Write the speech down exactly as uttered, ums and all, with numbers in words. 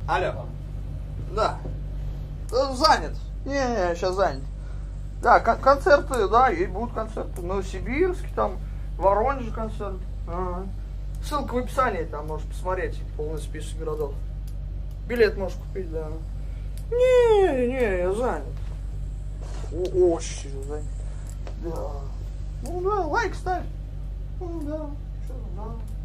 Алло. Да. Э, Занят. Не-не, сейчас занят. Да, кон- концерты, да, и будут концерты. В Новосибирске, там, в Воронеже концерт. Ага. Ссылка в описании, там можешь посмотреть полный список городов. Билет можешь купить, да. Не, не, я занят. О- очень сильно занят. Да. Ну да, лайк ставь. Ну да, что, да.